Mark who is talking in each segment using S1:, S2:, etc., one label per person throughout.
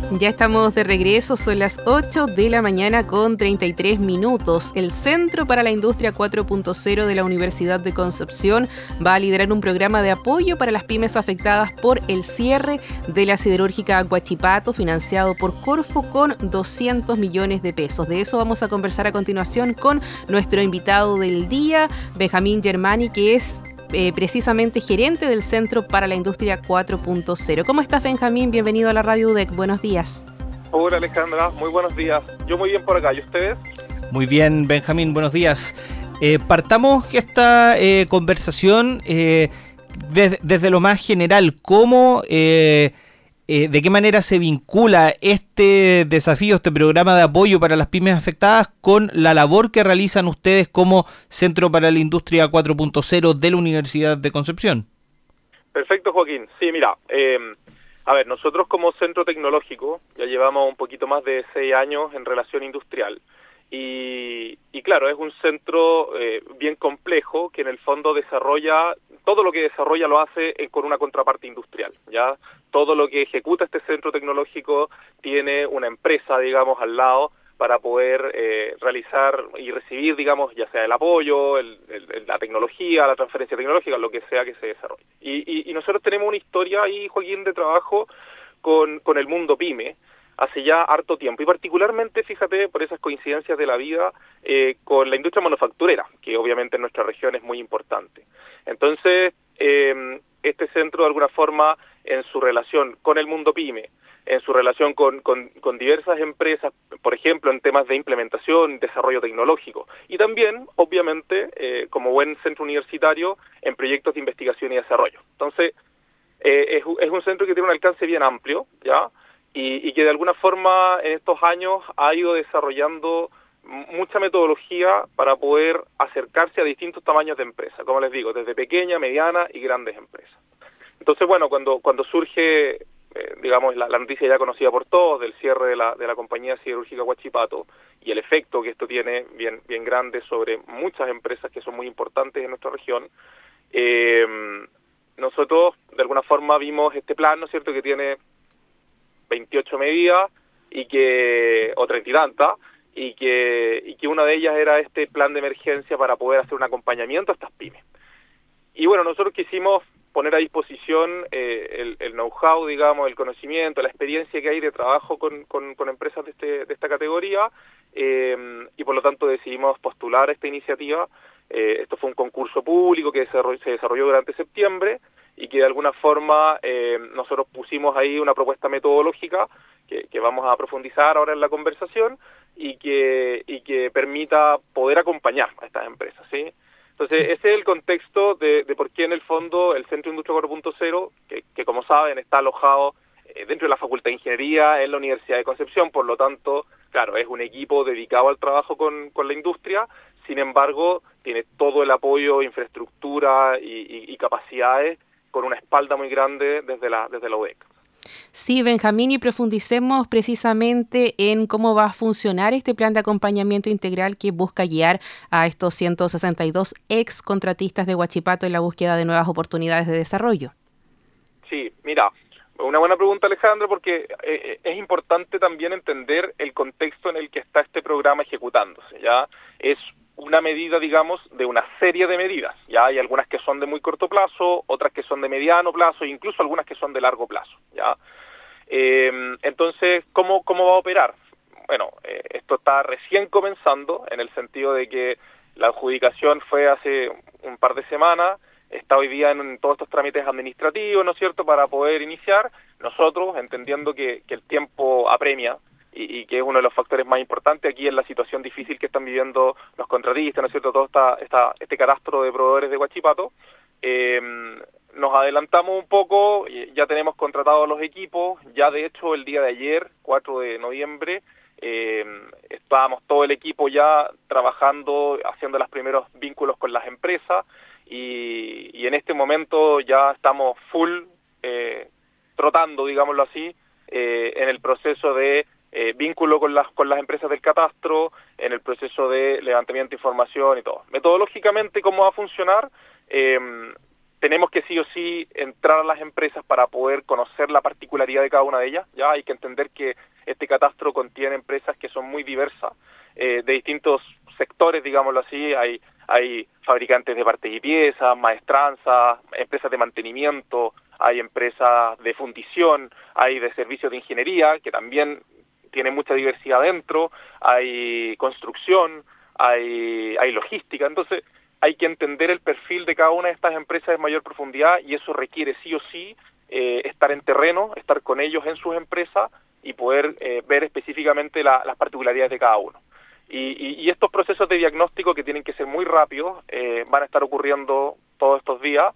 S1: Ya estamos de regreso, son las 8 de la mañana con 33 minutos. El Centro para la Industria 4.0 de la Universidad de Concepción va a liderar un programa de apoyo para las pymes afectadas por el cierre de la siderúrgica Huachipato, financiado por Corfo con 200 millones de pesos. De eso vamos a conversar a continuación con nuestro invitado del día, Benjamín Germani, que es precisamente gerente del Centro para la Industria 4.0. ¿Cómo estás, Benjamín? Bienvenido a la Radio UDEC. Buenos días.
S2: Hola, Alejandra. Muy buenos días. Yo muy bien por acá. ¿Y ustedes?
S3: Muy bien, Benjamín. Buenos días. Partamos esta conversación desde lo más general. ¿Cómo, de qué manera se vincula este desafío, este programa de apoyo para las pymes afectadas con la labor que realizan ustedes como Centro para la Industria 4.0 de la Universidad de Concepción?
S2: Perfecto, Joaquín. Sí, mira, nosotros como centro tecnológico ya llevamos un poquito más de 6 años en relación industrial y claro, es un centro bien complejo que en el fondo desarrolla, todo lo que desarrolla lo hace con una contraparte industrial, ¿ya? Todo lo que ejecuta este centro tecnológico tiene una empresa, digamos, al lado para poder realizar y recibir, digamos, ya sea el apoyo, la tecnología, la transferencia tecnológica, lo que sea que se desarrolle. Y nosotros tenemos una historia ahí, Joaquín, de trabajo con el mundo PYME hace ya harto tiempo, y particularmente, fíjate, por esas coincidencias de la vida, con la industria manufacturera, que obviamente en nuestra región es muy importante. Entonces, este centro, de alguna forma, en su relación con el mundo PYME, en su relación con diversas empresas, por ejemplo, en temas de implementación, desarrollo tecnológico, y también, obviamente, como buen centro universitario, en proyectos de investigación y desarrollo. Entonces, es un centro que tiene un alcance bien amplio, ¿ya? Y que de alguna forma en estos años ha ido desarrollando mucha metodología para poder acercarse a distintos tamaños de empresas, como les digo, desde pequeña, mediana y grandes empresas. Entonces, bueno, cuando surge, digamos, la noticia ya conocida por todos del cierre de la compañía siderúrgica Huachipato y el efecto que esto tiene bien grande sobre muchas empresas que son muy importantes en nuestra región, nosotros de alguna forma vimos este plan, ¿no es cierto?, que tiene 28 medidas o 30 y tantas, y que una de ellas era este plan de emergencia para poder hacer un acompañamiento a estas pymes. Y bueno, nosotros quisimos poner a disposición el know-how, digamos, el conocimiento, la experiencia que hay de trabajo con empresas de esta categoría, y por lo tanto decidimos postular esta iniciativa. Esto fue un concurso público que se desarrolló durante septiembre y que de alguna forma nosotros pusimos ahí una propuesta metodológica que vamos a profundizar ahora en la conversación y que permita poder acompañar a estas empresas, ¿sí? Entonces, ese es el contexto de por qué en el fondo el Centro Industria 4.0, que como saben está alojado dentro de la Facultad de Ingeniería en la Universidad de Concepción, por lo tanto, claro, es un equipo dedicado al trabajo con la industria. Sin embargo, tiene todo el apoyo, infraestructura y capacidades con una espalda muy grande desde la UDEC.
S1: Sí, Benjamín, y profundicemos precisamente en cómo va a funcionar este plan de acompañamiento integral que busca guiar a estos 162 ex contratistas de Huachipato en la búsqueda de nuevas oportunidades de desarrollo.
S2: Sí, mira, una buena pregunta, Alejandra, porque es importante también entender el contexto en el que está este programa ejecutándose, ¿ya? Es una medida, digamos, de una serie de medidas, ¿ya? Hay algunas que son de muy corto plazo, otras que son de mediano plazo, e incluso algunas que son de largo plazo, ¿ya? Entonces, ¿cómo va a operar? Bueno, esto está recién comenzando, en el sentido de que la adjudicación fue hace un par de semanas, está hoy día en todos estos trámites administrativos, ¿no es cierto?, para poder iniciar. Nosotros, entendiendo que el tiempo apremia, y que es uno de los factores más importantes aquí en la situación difícil que están viviendo los contratistas, ¿no es cierto?, todo este catastro de proveedores de Huachipato, nos adelantamos un poco, ya tenemos contratados los equipos, ya de hecho el día de ayer, 4 de noviembre, estábamos todo el equipo ya trabajando, haciendo los primeros vínculos con las empresas, y en este momento ya estamos full trotando, digámoslo así, en el proceso de vínculo con las empresas del catastro, en el proceso de levantamiento de información y todo. Metodológicamente, ¿cómo va a funcionar? tenemos que sí o sí entrar a las empresas para poder conocer la particularidad de cada una de ellas. Ya hay que entender que este catastro contiene empresas que son muy diversas, de distintos sectores, digámoslo así. Hay fabricantes de partes y piezas, maestranzas, empresas de mantenimiento, hay empresas de fundición, hay de servicios de ingeniería, que también tiene mucha diversidad dentro, hay construcción, hay logística. Entonces hay que entender el perfil de cada una de estas empresas en mayor profundidad, y eso requiere sí o sí estar en terreno, estar con ellos en sus empresas y poder ver específicamente las particularidades de cada uno. Y estos procesos de diagnóstico, que tienen que ser muy rápidos, van a estar ocurriendo todos estos días,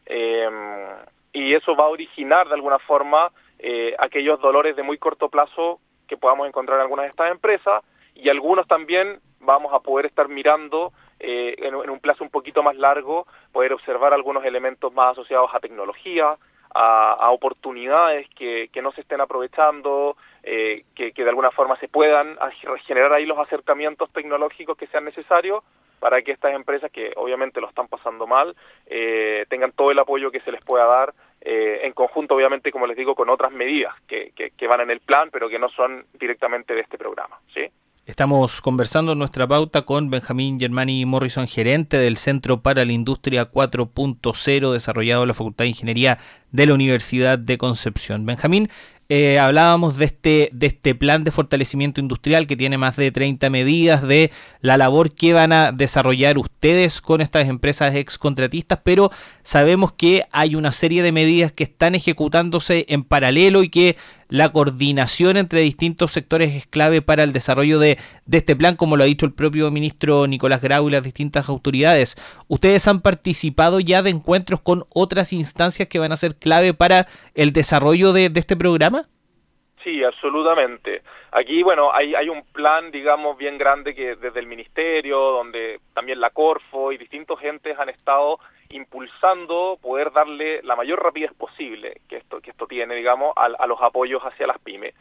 S2: y eso va a originar de alguna forma aquellos dolores de muy corto plazo que podamos encontrar en algunas de estas empresas, y algunos también vamos a poder estar mirando en un plazo un poquito más largo, poder observar algunos elementos más asociados a tecnología, a oportunidades que no se estén aprovechando, que de alguna forma se puedan generar ahí los acercamientos tecnológicos que sean necesarios para que estas empresas, que obviamente lo están pasando mal, tengan todo el apoyo que se les pueda dar, en conjunto, obviamente, como les digo, con otras medidas que van en el plan, pero que no son directamente de este programa, ¿sí?
S3: Estamos conversando en nuestra pauta con Benjamín Germani Morrison, gerente del Centro para la Industria 4.0, desarrollado en la Facultad de Ingeniería de la Universidad de Concepción. Benjamín, hablábamos de este plan de fortalecimiento industrial que tiene más de 30 medidas, de la labor que van a desarrollar ustedes con estas empresas excontratistas, pero sabemos que hay una serie de medidas que están ejecutándose en paralelo y que la coordinación entre distintos sectores es clave para el desarrollo de este plan, como lo ha dicho el propio ministro Nicolás Grau y las distintas autoridades. ¿Ustedes han participado ya de encuentros con otras instancias que van a ser clave para el desarrollo de este programa?
S2: Sí, absolutamente. Aquí, bueno, hay un plan, digamos, bien grande que desde el Ministerio, donde también la Corfo y distintos entes han estado impulsando poder darle la mayor rapidez posible que esto tiene, digamos, a los apoyos hacia las pymes.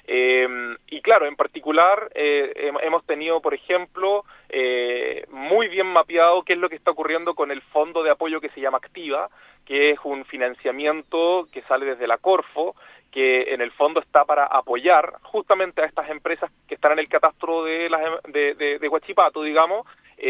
S2: Y claro, en particular hemos tenido, por ejemplo, muy bien mapeado qué es lo que está ocurriendo con el fondo de apoyo que se llama Activa, que es un financiamiento que sale desde la Corfo, que en el fondo está para apoyar justamente a estas empresas que están en el catastro de Huachipato, digamos,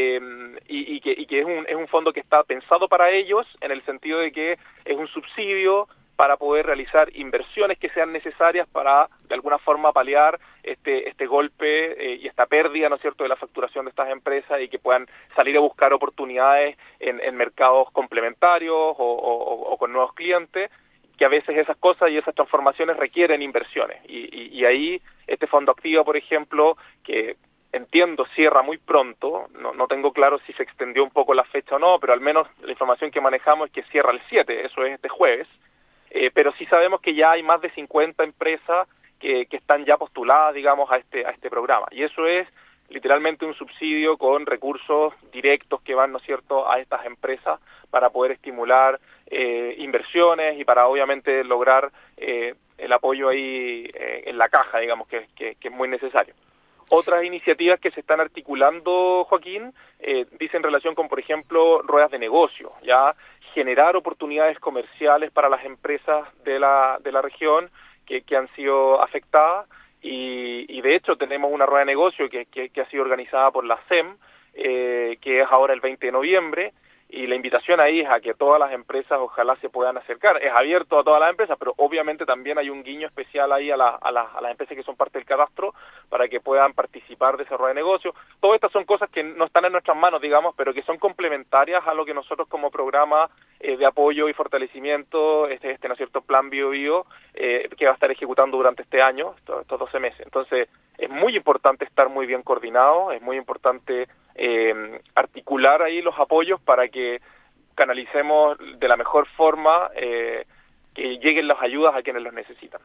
S2: y que es un fondo que está pensado para ellos, en el sentido de que es un subsidio para poder realizar inversiones que sean necesarias para, de alguna forma, paliar este golpe y esta pérdida, ¿no es cierto?, de la facturación de estas empresas, y que puedan salir a buscar oportunidades en mercados complementarios o con nuevos clientes, que a veces esas cosas y esas transformaciones requieren inversiones. Y ahí este fondo Activa, por ejemplo, que entiendo cierra muy pronto, no tengo claro si se extendió un poco la fecha o no, pero al menos la información que manejamos es que cierra el 7, eso es este jueves, pero sí sabemos que ya hay más de 50 empresas que están ya postuladas, digamos, a este programa, y eso es literalmente un subsidio con recursos directos que van, ¿no es cierto?, a estas empresas para poder estimular inversiones y para obviamente lograr el apoyo ahí en la caja, digamos, que es muy necesario. Otras iniciativas que se están articulando, Joaquín, dicen relación con, por ejemplo, ruedas de negocio, ya generar oportunidades comerciales para las empresas de la región que han sido afectadas, y de hecho tenemos una rueda de negocio que ha sido organizada por la SEM, que es ahora el 20 de noviembre, y la invitación ahí es a que todas las empresas ojalá se puedan acercar. Es abierto a todas las empresas, pero obviamente también hay un guiño especial ahí a las empresas que son parte del catastro para que puedan participar de ese rueda de negocio. Todas estas son cosas que no están en nuestras manos, digamos, pero que son complementarias a lo que nosotros como programa de apoyo y fortalecimiento, ¿no es cierto?, Plan Bio Bio, que va a estar ejecutando durante este año, estos 12 meses. Entonces, es muy importante estar muy bien coordinado, es muy importante articular ahí los apoyos para que canalicemos de la mejor forma que lleguen las ayudas a quienes los necesitan.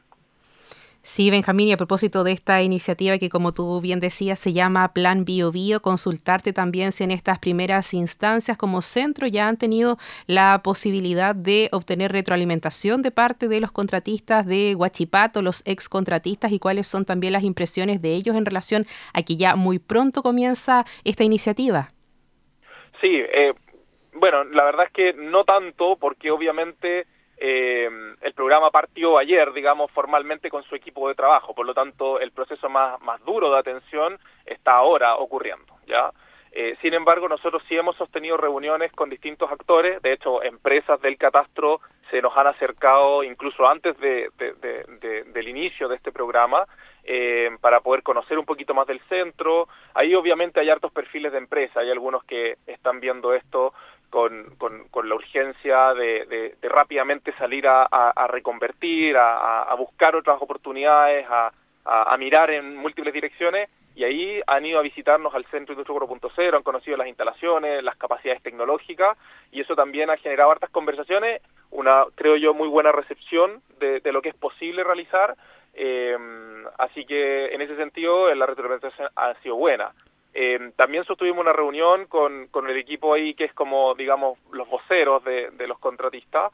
S1: Sí, Benjamín, y a propósito de esta iniciativa que, como tú bien decías, se llama Plan Bio Bio, consultarte también si en estas primeras instancias como centro ya han tenido la posibilidad de obtener retroalimentación de parte de los contratistas de Huachipato, los excontratistas, y cuáles son también las impresiones de ellos en relación a que ya muy pronto comienza esta iniciativa.
S2: Sí, Bueno, la verdad es que no tanto, porque obviamente el programa partió ayer, digamos, formalmente con su equipo de trabajo, por lo tanto el proceso más duro de atención está ahora ocurriendo, ¿ya? Sin embargo, nosotros sí hemos sostenido reuniones con distintos actores, de hecho, empresas del catastro se nos han acercado incluso antes del inicio de este programa, para poder conocer un poquito más del centro. Ahí obviamente hay hartos perfiles de empresa, hay algunos que están viendo esto con la urgencia de rápidamente salir a reconvertir, a buscar otras oportunidades, a mirar en múltiples direcciones, y ahí han ido a visitarnos al Centro Industria 4.0, han conocido las instalaciones, las capacidades tecnológicas, y eso también ha generado hartas conversaciones, una, creo yo, muy buena recepción de lo que es posible realizar. Así que en ese sentido la retroalimentación ha sido buena. También sostuvimos una reunión con el equipo ahí que es como, digamos, los voceros de los contratistas.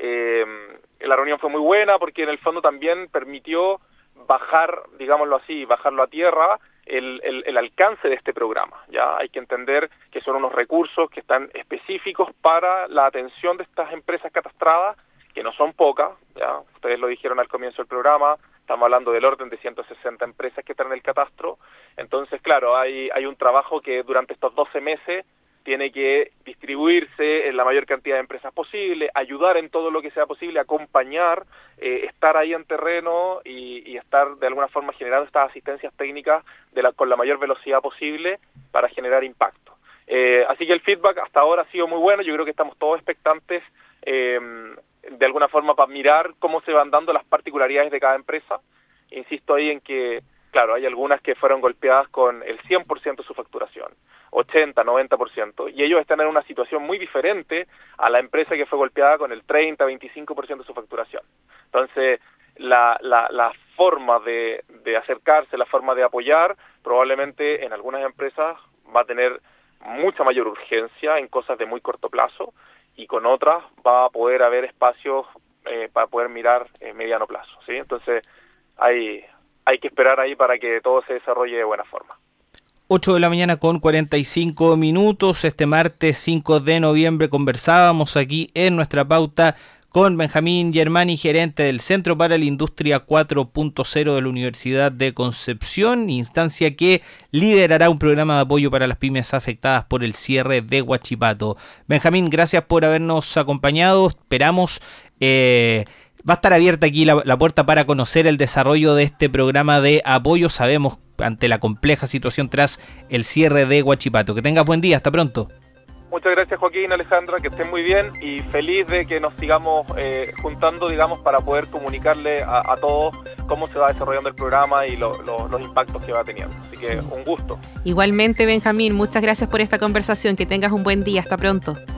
S2: La reunión fue muy buena porque en el fondo también permitió bajar, digámoslo así, bajarlo a tierra el alcance de este programa. Ya hay que entender que son unos recursos que están específicos para la atención de estas empresas catastradas, que no son pocas, ya ustedes lo dijeron al comienzo del programa, estamos hablando del orden de 160 empresas que están en el catastro. Entonces, claro, hay un trabajo que durante estos 12 meses tiene que distribuirse en la mayor cantidad de empresas posible, ayudar en todo lo que sea posible, acompañar, estar ahí en terreno y estar de alguna forma generando estas asistencias técnicas con la mayor velocidad posible para generar impacto. Así que el feedback hasta ahora ha sido muy bueno, yo creo que estamos todos expectantes de alguna forma para mirar cómo se van dando las particularidades de cada empresa. Insisto ahí en que, claro, hay algunas que fueron golpeadas con el 100% de su facturación, 80, 90%, y ellos están en una situación muy diferente a la empresa que fue golpeada con el 30, 25% de su facturación. Entonces, la forma de acercarse, la forma de apoyar, probablemente en algunas empresas va a tener mucha mayor urgencia en cosas de muy corto plazo, y con otras va a poder haber espacios para poder mirar en mediano plazo, ¿sí? Entonces, hay que esperar ahí para que todo se desarrolle de buena forma.
S3: 8 de la mañana con 45 minutos. Este martes 5 de noviembre conversábamos aquí en nuestra pauta con Benjamín Germani, gerente del Centro para la Industria 4.0 de la Universidad de Concepción, instancia que liderará un programa de apoyo para las pymes afectadas por el cierre de Huachipato. Benjamín, gracias por habernos acompañado. Esperamos... va a estar abierta aquí la puerta para conocer el desarrollo de este programa de apoyo. Sabemos ante la compleja situación tras el cierre de Huachipato. Que tengas buen día, hasta pronto.
S2: Muchas gracias, Joaquín, Alejandra, que estén muy bien y feliz de que nos sigamos juntando, digamos, para poder comunicarle a todos cómo se va desarrollando el programa y los impactos que va teniendo. Así que un gusto.
S1: Igualmente, Benjamín, muchas gracias por esta conversación. Que tengas un buen día. Hasta pronto.